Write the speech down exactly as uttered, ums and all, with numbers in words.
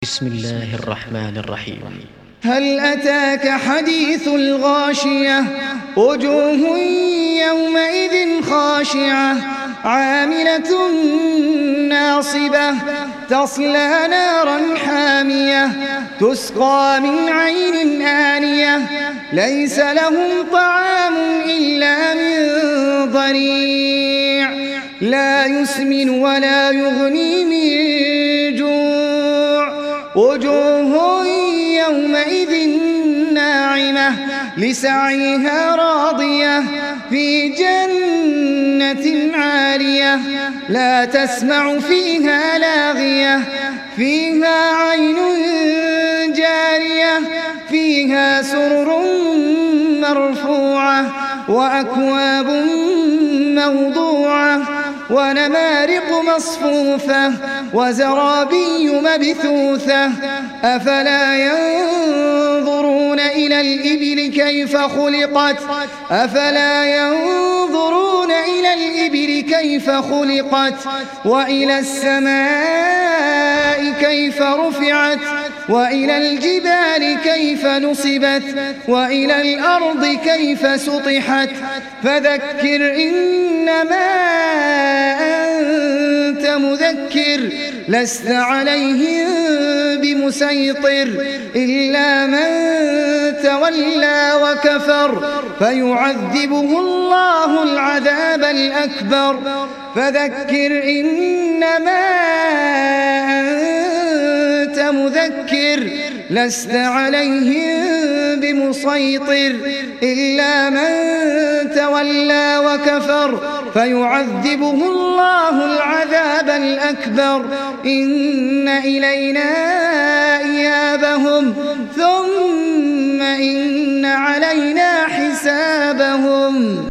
بسم الله الرحمن الرحيم. هل أتاك حديث الغاشية وجوه يومئذ خاشعة عاملة ناصبة تصلى نارا حامية تسقى من عين آنية ليس لهم طعام إلا من ضريع لا يسمن ولا يغني من جوع وجوه يومئذ ناعمة لسعيها راضية في جنة عالية لا تسمع فيها لاغية فيها عين جارية فيها سرر مرفوعة وأكواب موضوعة ونمارق مصفوفة وزرابي مبثوثة أفلا ينظرون إلى الإبل كيف خلقت أفلا ينظرون إلى الإبل كيف خلقت وإلى السماء كيف رفعت وإلى الجبال كيف نصبت وإلى الأرض كيف سطحت فذكر إنما أنت مذكر لست عليهم بمسيطر إلا من تولى وكفر فيعذبه الله العذاب الأكبر فذكر إنما أنت مذكر لست عليهم بمسيطر إلا من تولى وكفر فيعذبه الله العذاب الأكبر إن إلينا إيابهم ثم إن علينا حسابهم.